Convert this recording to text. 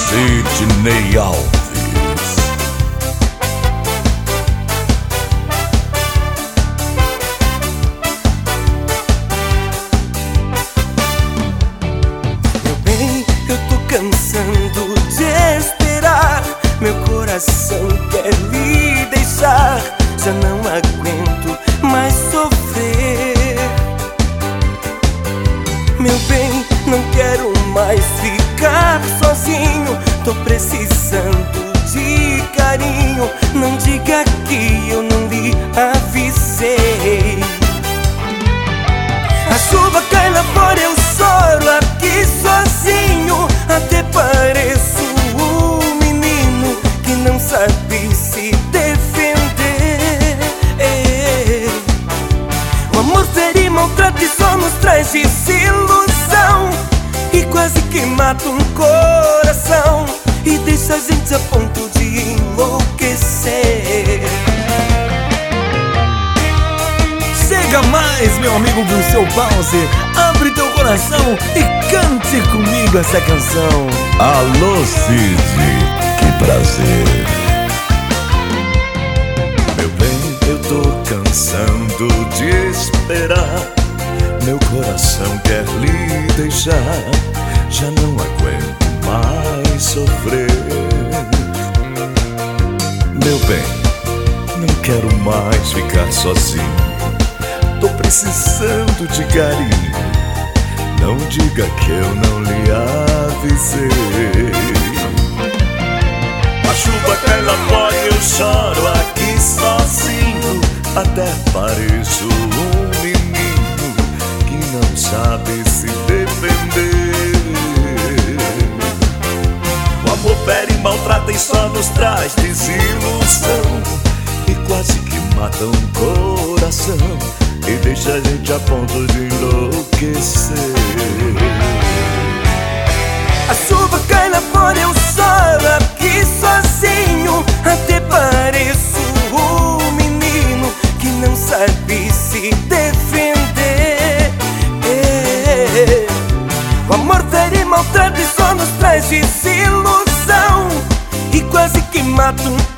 Sidney Alves. Meu bem, eu tô cansando de esperar. Meu coração quer lhe deixar. Já não aguento mais sofrer. Meu bem, não quero mais ficar sozinho. Tô precisando de carinho. Não diga que eu não lhe avisei. A chuva cai lá fora, eu choro aqui sozinho. Até pareço um menino que não sabe se defender. O amor fere, maltrata e só nos traz desilusão. E quase que mata um coração e deixa a gente a ponto de enlouquecer. Chega mais, meu amigo Gilson Pause. Abre teu coração e cante comigo essa canção. Alô, Cid, que prazer. Meu bem, eu tô cansando de esperar. Meu coração quer lhe deixar. Já não aguento mais sofrer. Meu bem, não quero mais ficar sozinho. Tô precisando de carinho. Não diga que eu não lhe avisei. A chuva cai lá fora e eu choro aqui sozinho. Até pareço um menino que não sabe se defender. O amor fere, maltrata e só nos traz desilusão. E quase que mata um coração e deixa a gente a ponto de enlouquecer. A chuva cai lá fora, eu choro aqui sozinho. Até pareço um menino que não sabe se defender. O amor fere, maltrata e só nos traz desilusão. E quase que mata um